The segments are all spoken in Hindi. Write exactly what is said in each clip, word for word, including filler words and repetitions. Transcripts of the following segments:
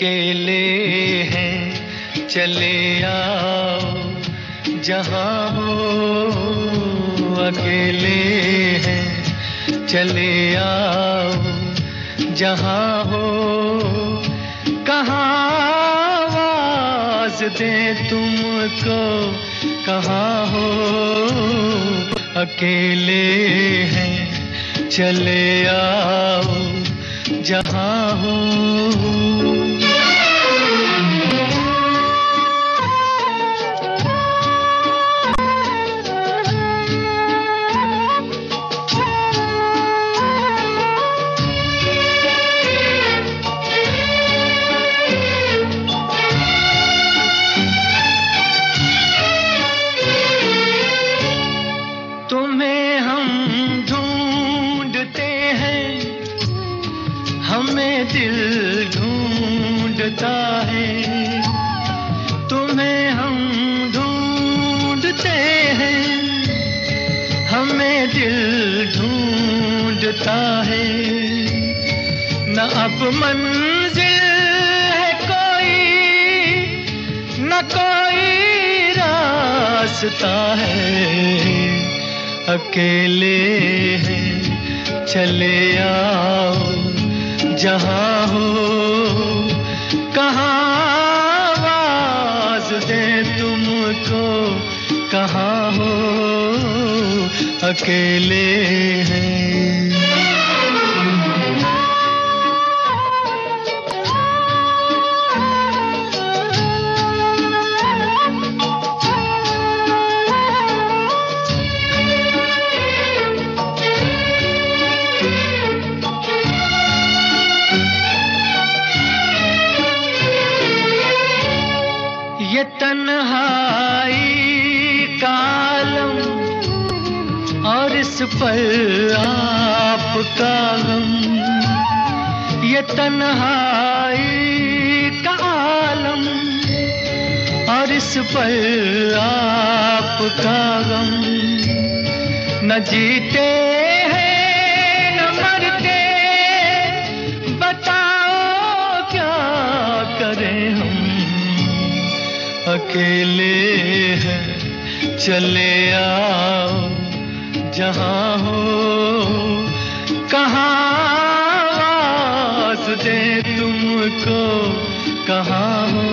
अकेले हैं चले आओ जहाँ हो, अकेले हैं चले आओ जहाँ हो, कहाँ आवाज़ दें तुमको, कहाँ हो, अकेले हैं चले आओ जहाँ हो। तुम्हें हम ढूंढते हैं, हमें दिल ढूंढता है। तुम्हें हम ढूंढते हैं, हमें दिल ढूंढता है। न अब मंजिल है कोई, न कोई रास्ता है, अकेले हैं चले आओ जहाँ हो, कहाँ आवाज़ दें तुमको, कहाँ हो, अकेले हैं। ये तन्हाई का आलम और इस पर आपका गम, ये तन्हाई का आलम और इस पर आपका गम। न जीते हैं न मरते, बताओ क्या करें हम, अकेले हैं चले आओ जहाँ हो, कहाँ आवाज़ दें तुमको, कहाँ हो,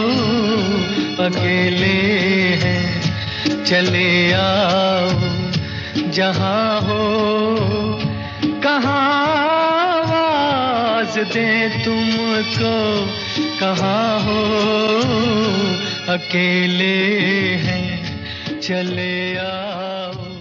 अकेले हैं चले आओ जहाँ हो, कहाँ आवाज़ दें तुमको, कहाँ हो, अकेले हैं चले आओ।